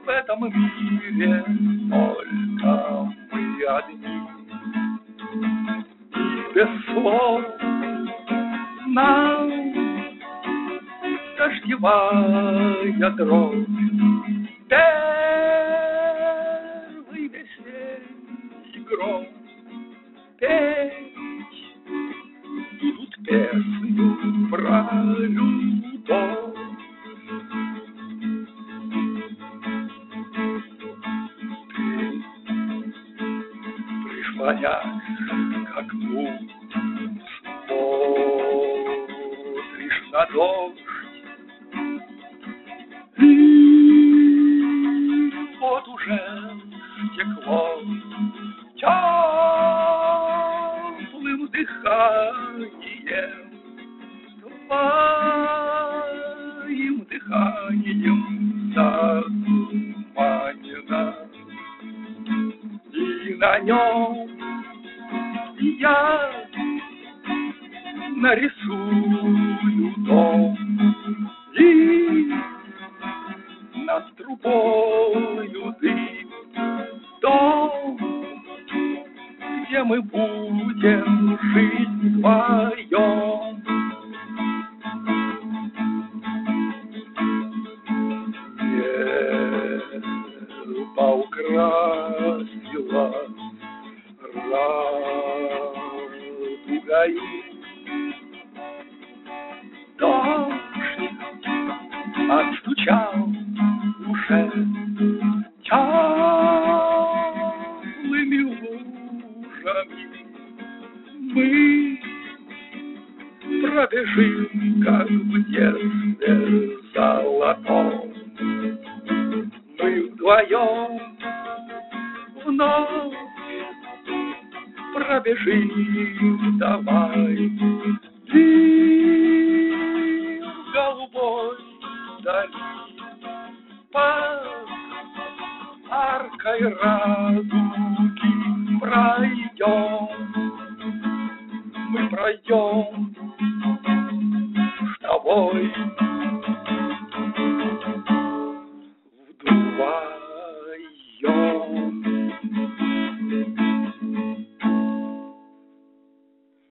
этом мире только мы одни. И без слов нам дождевая дрожь, первый весенний гром, петь будут песню про любовь. Прислонясь к окну, смотришь на дождь, и вот уже стекло теплым дыханием, твоим дыханием затуманено. И на нем я нарисую дом, и над трубою дым, дом, где мы будем жить вдвоем. Небо украсила радугой, дождь отстучал уже теплыми лужами. Мы пробежим, как в детстве золотом. Мы вдвоем вновь пробежим, давай, и в голубой дали под аркой радуги